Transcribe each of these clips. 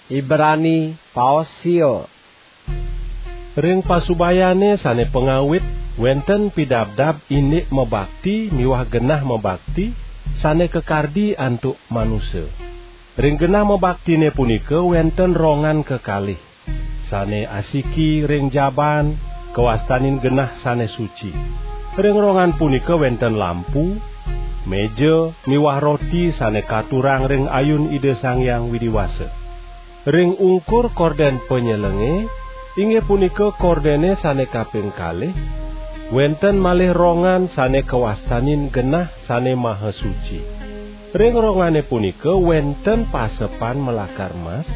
Ibrani paosio. Ring pasubayane sane pengawit wenten pidabdab indik mebakti miwah genah mebakti sane kekardi antuk manusia. Ring genah mebaktine punika wenten rongan kekalih sane asiki ring jaban kewastanin genah sane suci. Ring rongan punika wenten lampu, meja miwah roti sane katurang ring ayun Ida Sang Hyang Widiwasa. Ring ungkur korden penyelenge inggih punika kordene sane kaping kalih wenten malih rongan sane kewastanin genah sane maha suci. Ring rongane punika wenten pasepan melakar mas,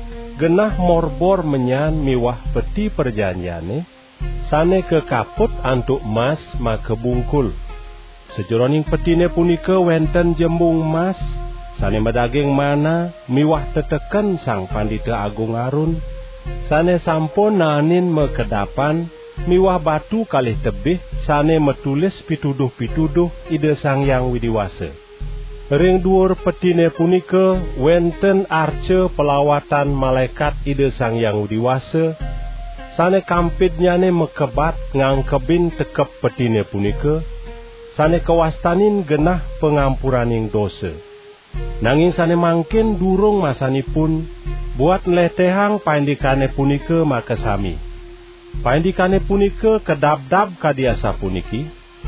genah morbor menyan miwah peti perjanjiane sane kekaput antuk mas makebungkul. Sejeroning petine punika wenten jembung mas sane medaging mana miwah teteken Sang Pandita Agung Harun sane sampun nanin mekedapan miwah batu kalih tebih sane metulis pituduh-pituduh Ida Sang Hyang Widiwasa. Ring dhuwur petine punika wenten arca pelawatan malaikat Ida Sang Hyang Widiwasa sane kampitnyane mekebat ngangkebin tekep petine punika sane kewastanin genah pengampuraning dosa. Nanging sane mangkin durung masanipun buat nletehang paindikane punika makasami. Paindikane punika kedabdab kadiasa puniki.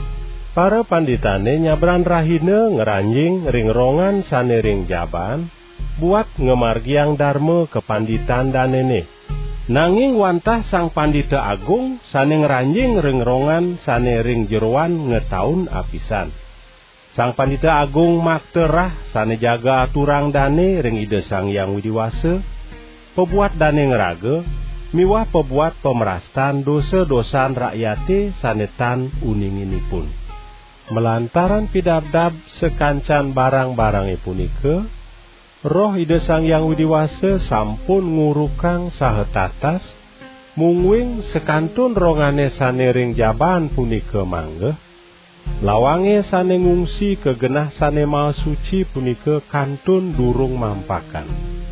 Para panditane nyabran rahina ngeranjing ring rongan sane ring jaban buat ngemargiang dharma kepanditan danene. Nanging wantah Sang Pandita Agung sane ngeranjing ring rongan sane ring jeroan ngetaun apisan. Sang Pandita Agung makterah sane jaga aturang dane ring Ida Sang Hyang Widiwasa, pebuat dane ngeraga, miwah pebuat pemerastan dosa-dosan rakyate sanetan uninginipun. Melantaran pidabdab sekancan barang-barang punika, roh Ida Sang Hyang Widiwasa sampun ngurukang sahetatas, mungwing sekantun rongane sane ring jaban punika manggeh, lawange sane ngungsi ke genah sane maha suci punika kantun durung mampakan.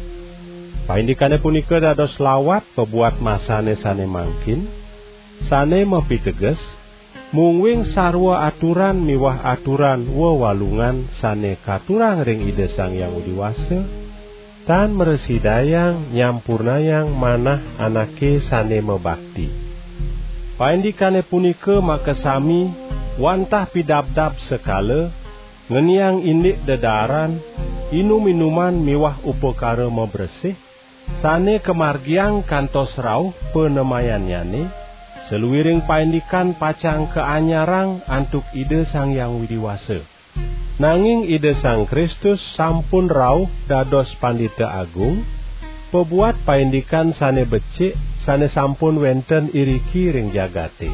Paindikane punika dados lawat pebuat masane sane mangkin, sane mepiteges, mungwing sarwa aturan miwah aturan wewalungan sane katurang ring Ida Sang Hyang Widiwasa, tan meresidayang nyampurnayang manah anake sane mebakti. Paindikane punika makasami wantah pidabdab sekala, ngeniang indik dedaran, inum-inuman miwah upekara mebresih, sane kemargiang kantos rauh penemayanyane, seluwiring paindikan pacang keanyarang antuk Ida Sang Hyang Widiwasa. Nanging Ida Sang Kristus sampun rauh dados Pandita Agung, pebuat paindikan sane becik, sane sampun wenten iriki ring jagate.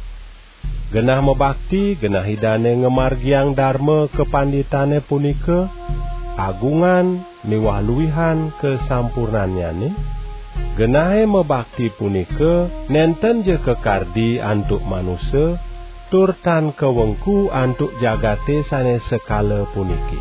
Genah mebakti, genah hidane ngemargiang dharma kepanditane punika, agungan miwah luwihan kesampurnanyane. Genahe mebakti punika nenten je kekardi antuk manusia, tur tan kewengku antuk jagate sane sekala puniki.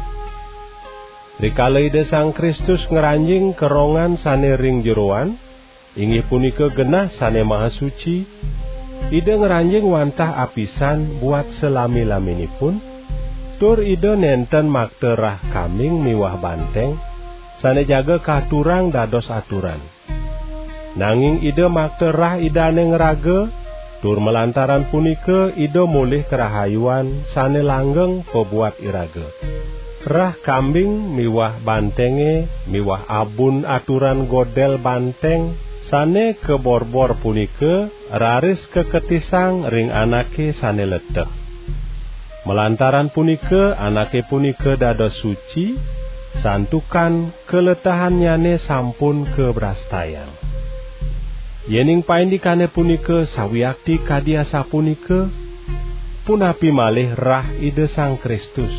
Rikala Ida Sang Kristus ngeranjing kerongan sane ring jeroan, inggih punika genah sane maha suci, Ida ngeranjing wantah apisan buat selami-laminipun, tur Ida nenten makterah kambing miwah banteng, sane jaga katurang dados aturan. Nanging Ida makterah idane ngeraga, tur melantaran punika Ida mulih kerahayuan sane langgeng pebuat iraga. Rah kambing miwah bantenge, miwah abun aturan godel banteng, sane keborbor punika raris keketisang ring anake sane leteh. Melantaran punika anake punika dados suci, santukan keletahannyane sampun kebrastayang. Yening paindikane punika sawiakti kadiasa punika, punapi malih rah Ida Sang Kristus.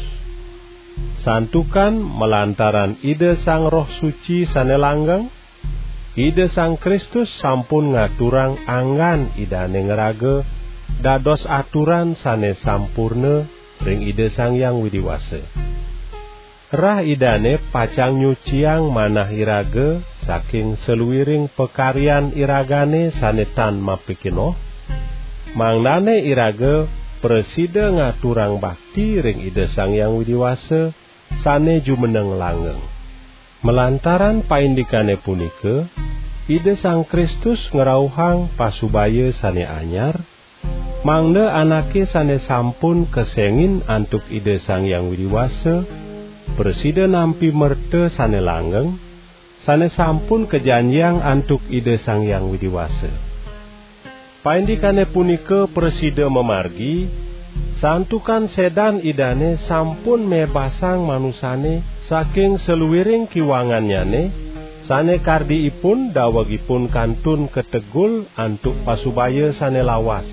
Santukan melantaran Ida Sang Roh Suci sane langgeng, Ida Sang Kristus sampun ngaturang anggan idane ngeraga dados aturan sane sampurna ring Ida Sang Hyang Widiwasa. Rah idane pacang nyuciang manah irage saking seluwiring pekarian iragane sanetan mapikinoh. Mangnane irage presida ngaturang bakti ring Ida Sang Hyang Widiwasa sane jumeneng langgeng. Melantaran paindikane punike, Ida Sang Kristus ngerauhang pasubaya sane anyar, mangda anake sane sampun kesengin antuk Ida Sang Hyang Widiwasa, presida nampi merte sane langgeng, sane sampun kejanjiang antuk Ida Sang Hyang Widiwasa. Paindikane punika presida memargi, santukan sedan idane sampun mebasang manusane saking seluwiring kiwanganyane, sane kardiipun dawagipun kantun ketegul antuk pasubaya sane lawas.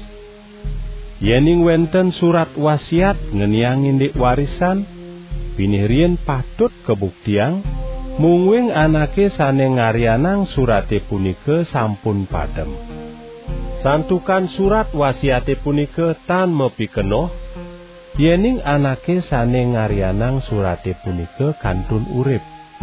Yening wenten surat wasiat ngeniang indik warisan, pinirien patut kebuktiang, mungwing anake sane ngaryanang surate punika sampun padem. Santukan surat wasiate punika tan mepikenoh, yening anake sane ngaryanang surate punika kantun urip.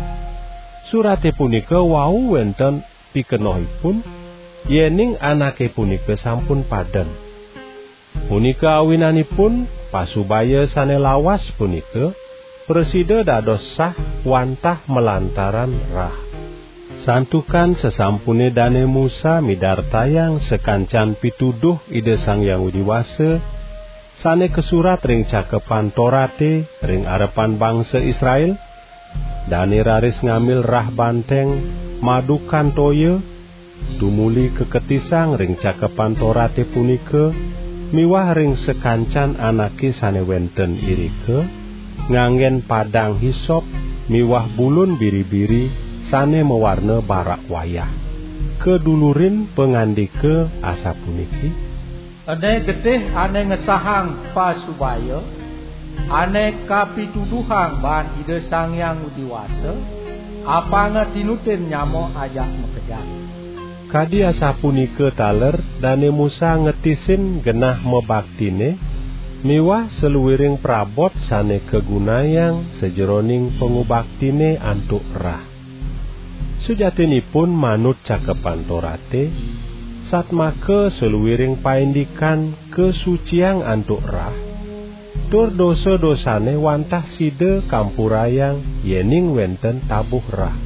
Surate punika wau wenten pikenohipun, yening anake punika sampun padem. Punika awinanipun pasubaya sane lawas punika, presida dados sah wantah melantaran rah. Santukan sesampune dane Musa midartayang sekancan pituduh Ida Sang Hyang Widiwasa, sane kesurat ring cakepan Torate ring arepan bangsa Israel, dane raris ngambil rah banteng madukan toya, tumuli keketisang ring cakepan Torate punika, miwah ring sekancan anake sane wenten irike, nganggen padang hisop, miwah bulun biri-biri, sane mewarna barak wayah. Kedulurin pengandike asa puniki, ane getih ane ngesahang pasubaya, ane kapituduhang ban Ida Sang Hyang Widiwasa, apa ngetinutin nyamo ajak mekejang. Kadi asa punike taler dane Musa ngetisin genah mebaktine, miwah seluwiring prabot sane kegunayang sejeroning pengubaktine antuk rah. Sujatinipun manut cakepan Torate, satmake seluwiring paindikan kesuciang antuk rah, tur dosa-dosane wantah side kampurayang yening wenten tabuh rah.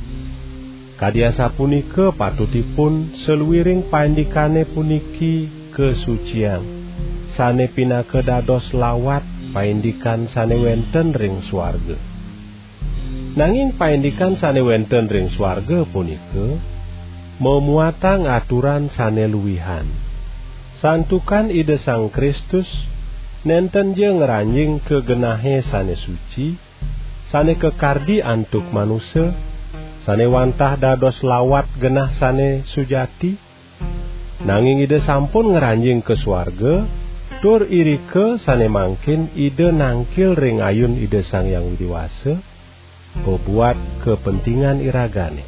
Kadiasa punika patutipun seluwiring paindikane puniki kesuciang, sane pinake dados lawat paindikan sane wenten ring swarga. Nanging paindikan sane wenten ring swarga punika memuatang aturan sane luwihan. Santukan Ida Sang Kristus nenten je ngeranjing kegenahe sane suci, sane kekardi antuk manusia, sane wantah dados lawat genah sane sujati. Nanging Ida sampun ngeranjing ke swarga, tur irike sane mangkin Ida nangkil ring ayun Ida Sang Hyang Widiwasa, bebuat kepentingan iragane.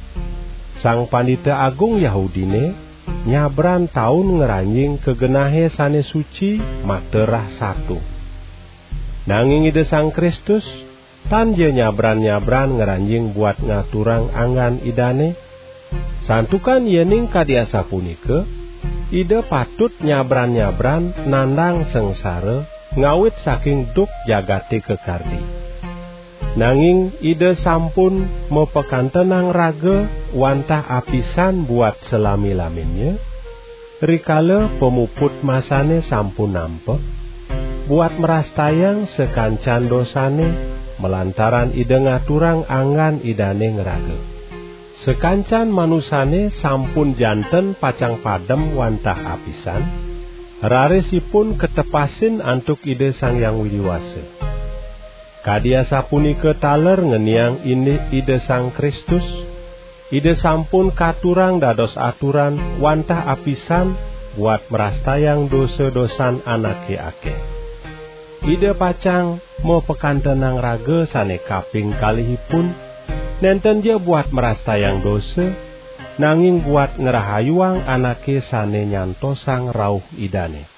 Sang Pandita Agung Yahudine nyabran taun ngeranjing kegenahe sane suci materah satu. Nanging Ida Sang Kristus tan je nyabran-nyabran ngeranjing buat ngaturang anggan idane. Santukan yening kadiasa punika, Ida patut nyabran-nyabran nandang sengsara ngawit saking duk jagate kekardi. Nanging Ida sampun mepekantenang raga wantah apisan buat selami-laminnya, rikala pemuput masane sampun nampek, buat merastayang sekancan dosane, melantaran Ida ngaturang anggan idane ngeraga. Sekancan manusane sampun janten pacang padem wantah apisan, rarisipun ketepasin antuk Ida Sang Hyang Widiwasa. Kadiasa punika taler ngeniang ini Ida Sang Kristus, Ida sampun katurang dados aturan wantah apisan buat merastayang dosa-dosan anake akeh. Ida pacang mau pekantenang raga sane kaping kalihipun, nenten je buat merastayang dosa, nanging buat ngerahayuang anake sane nyantosang rauh idane.